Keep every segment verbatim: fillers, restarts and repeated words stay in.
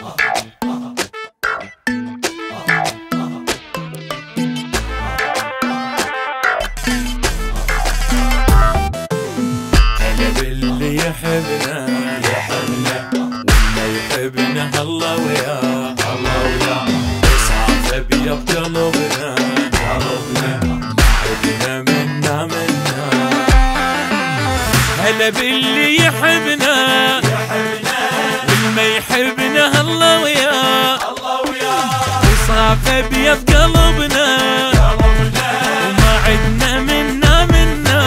باللي يحبنا يحبنا وما يحبنا الله وياه الله وياه يصعب ابيض قلبنا قلبنا حبنا منا منا هلا باللي يحبنا يحبنا وما يحبنا الله وياه الله وياه يصعب ابيض قلبنا قلبنا وما عدنا منا منا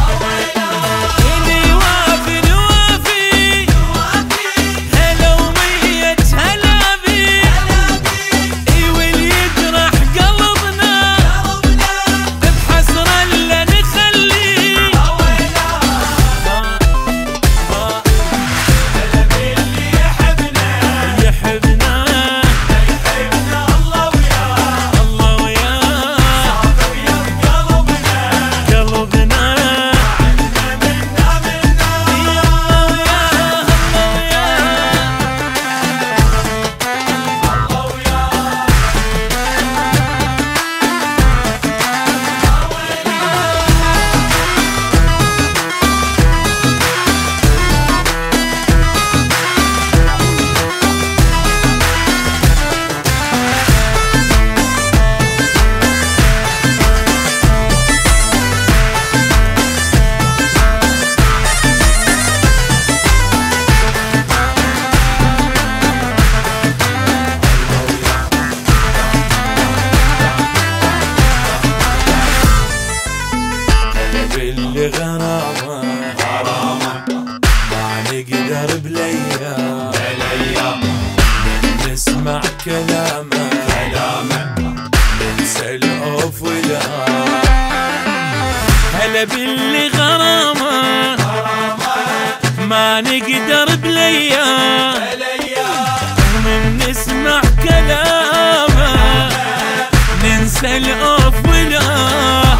باللي غرامة غرامة ما نقدر بليا بليا نسمع كلامه كلامه ننسى الأوف والآه هلا باللي غرامة غرامة ما نقدر بليا بليا من نسمع كلامه ننسى الأوف والآه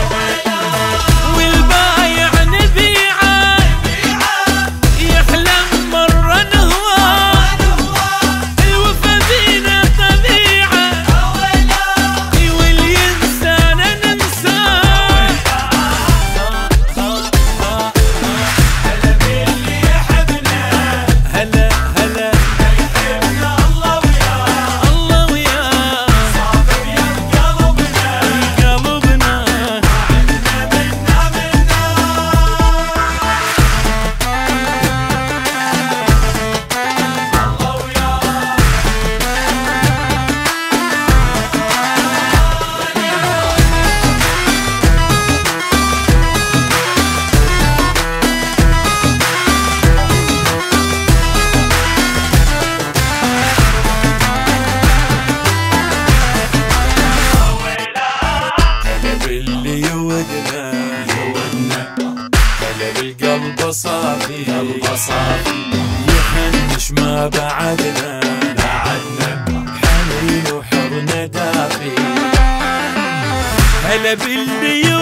بالقلب صافي قلب صافي يحنش ما بعدنا بعدنا حنين وحضن دافي هلا باللي